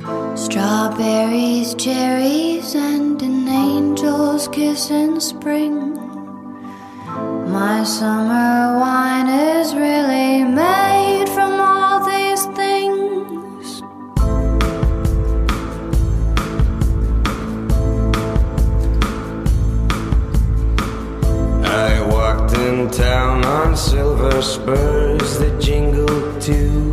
Strawberries, cherries, and an angel's kiss in spring. My summer wine is really made from all these things. I walked in town on silver spurs that jingled too,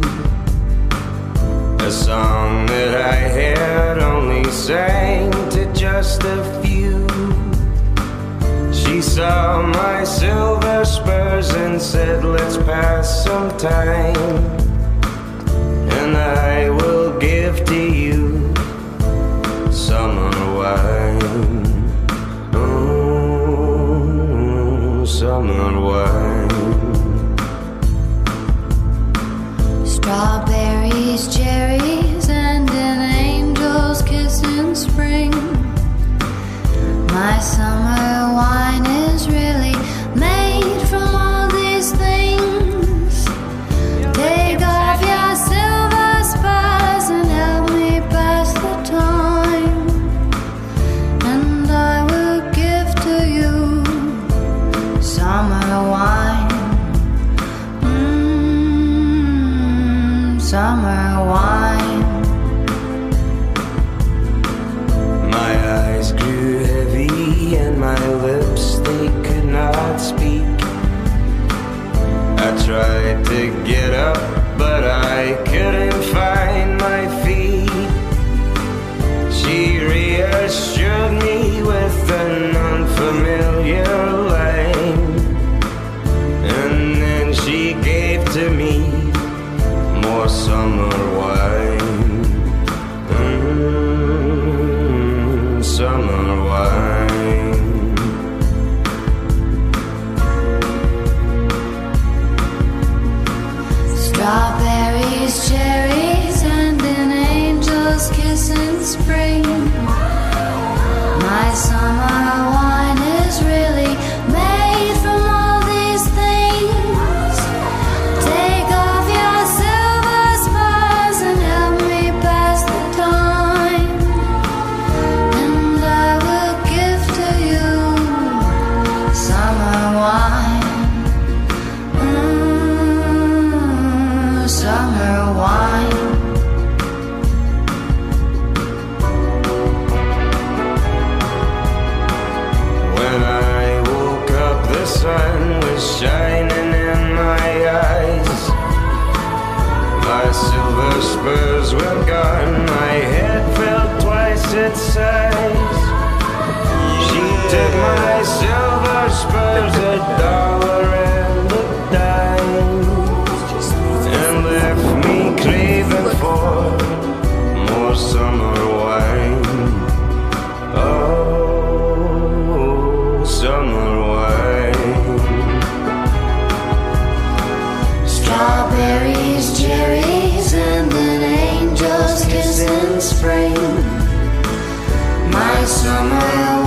a song that I had only sang to just a few. She saw my silver spurs and said, let's pass some time, and I will give to you summer wine. Oh, summer wine. Strawberries, cherries, and an angel's kiss in spring. My summer wine is really made from all these things. Take off your silver spurs and help me pass the time, and I will give to you summer wine. Summer wine. My eyes grew heavy and my lips, they could not speak. I tried to get up, but I couldn't find my feet. She reassured me with an unfamiliar line, and then she gave to me more summer wine. Summer wine. Strawberries, cherries, and an angel's kiss in spring. My summer wine is really made from all these things. Take off your silver spurs and help me pass the time, and I will give to you summer wine. Summer wine. When I woke up, the sun was shining in my eyes. My silver spurs were gone, my head felt twice its size. She took my silver spurs, $1 and a dime, and left me craving for more summer wine. Oh, summer wine. Strawberries, cherries, and an angel's kiss in spring. My summer